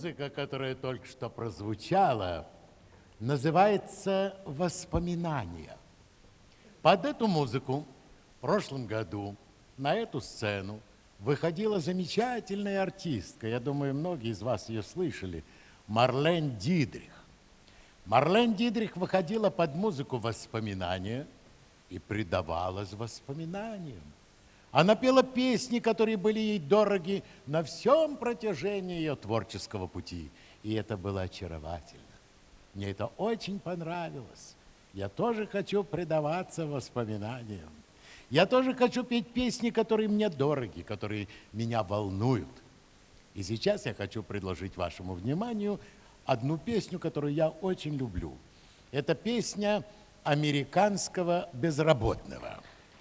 Музыка, которая только что прозвучала, называется «Воспоминания». Под эту музыку в прошлом году на эту сцену выходила замечательная артистка, я думаю, многие из вас ее слышали, Марлен Дитрих. Марлен Дитрих выходила под музыку «Воспоминания» и предавалась воспоминаниям. Она пела песни, которые были ей дороги на всем протяжении ее творческого пути. И это было очаровательно. Мне это очень понравилось. Я тоже хочу предаваться воспоминаниям. Я тоже хочу петь песни, которые мне дороги, которые меня волнуют. И сейчас я хочу предложить вашему вниманию одну песню, которую я очень люблю. Это песня американского безработного.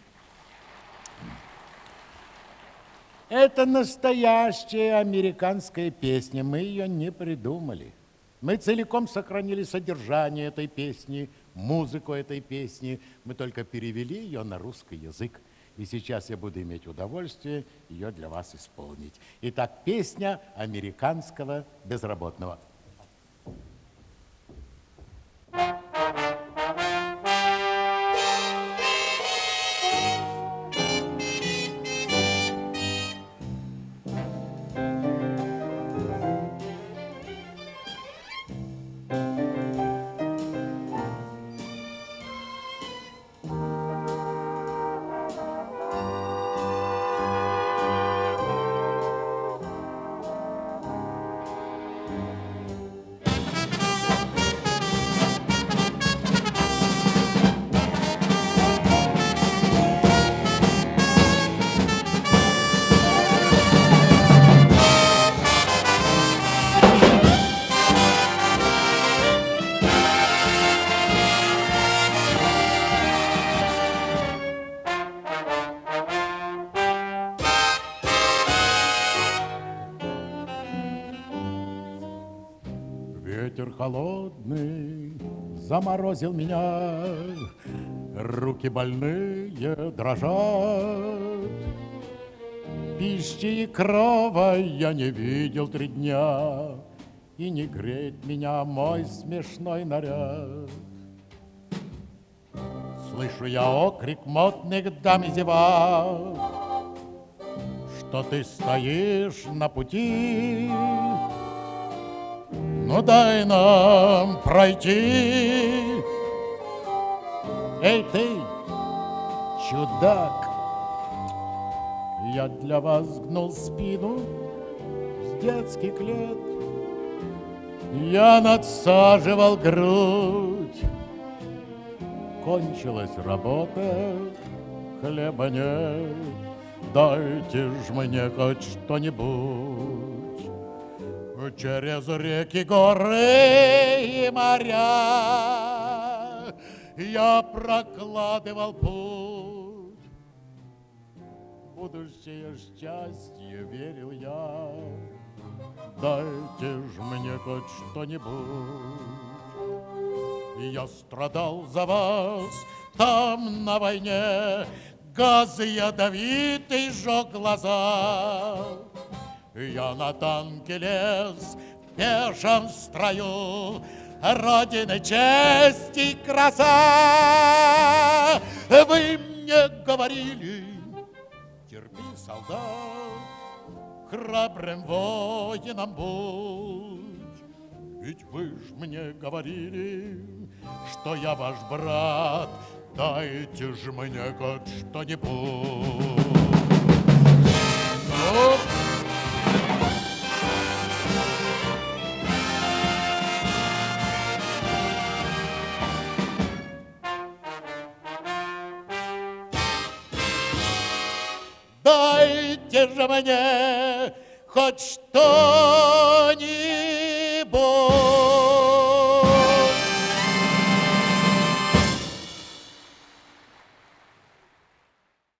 Это настоящая американская песня, мы ее не придумали. Мы целиком сохранили содержание этой песни, музыку этой песни, мы только перевели ее на русский язык. И сейчас я буду иметь удовольствие ее для вас исполнить. Итак, песня американского безработного. Ветер холодный заморозил меня, руки больные дрожат. Пищи и крова я не видел 3 дня, и не греет меня мой смешной наряд. Слышу я окрик модных дам и зевак, что ты стоишь на пути. Ну дай нам пройти. Эй ты, чудак, я для вас гнул спину с детских лет. Я надсаживал грудь, кончилась работа, хлеба нет. Дайте ж мне хоть что-нибудь. Через реки, горы и моря я прокладывал путь. Будущее счастье верил я. Дайте ж мне хоть что-нибудь. Я страдал за вас там на войне, газ ядовитый жег глаза. Я на танке лез в пешем строю, Родины честь и краса. Вы мне говорили: терпи, солдат, храбрым воином будь. Ведь вы ж мне говорили, что я ваш брат. Дайте ж мне хоть что-нибудь. Дайте же мне хоть что-нибудь.